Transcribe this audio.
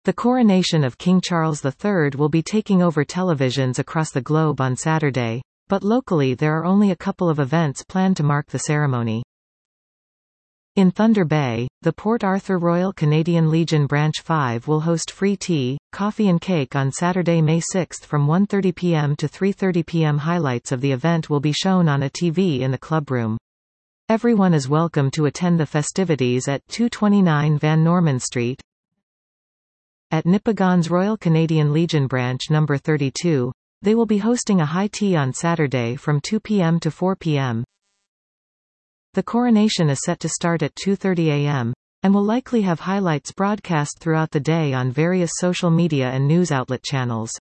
The coronation of King Charles III will be taking over televisions across the globe on Saturday, but locally there are only a couple of events planned to mark the ceremony. In Thunder Bay, the Port Arthur Royal Canadian Legion Branch 5 will host free tea, coffee and cake on Saturday, May 6 from 1:30 p.m. to 3:30 p.m. Highlights of the event will be shown on a TV in the clubroom. Everyone is welcome to attend the festivities at 229 Van Norman Street. At Nipigon's Royal Canadian Legion Branch No. 32, they will be hosting a high tea on Saturday from 2 p.m. to 4 p.m. The coronation is set to start at 2:30 a.m., and will likely have highlights broadcast throughout the day on various social media and news outlet channels.